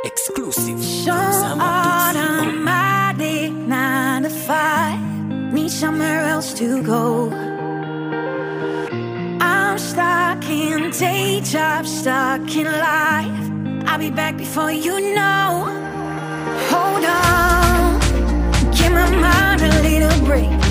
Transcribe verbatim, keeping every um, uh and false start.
Exclusive. So automatic, nine to five. Need somewhere else to go. I'm stuck in day job, stuck in life. I'll be back before you know. Hold on, give my mind a little break.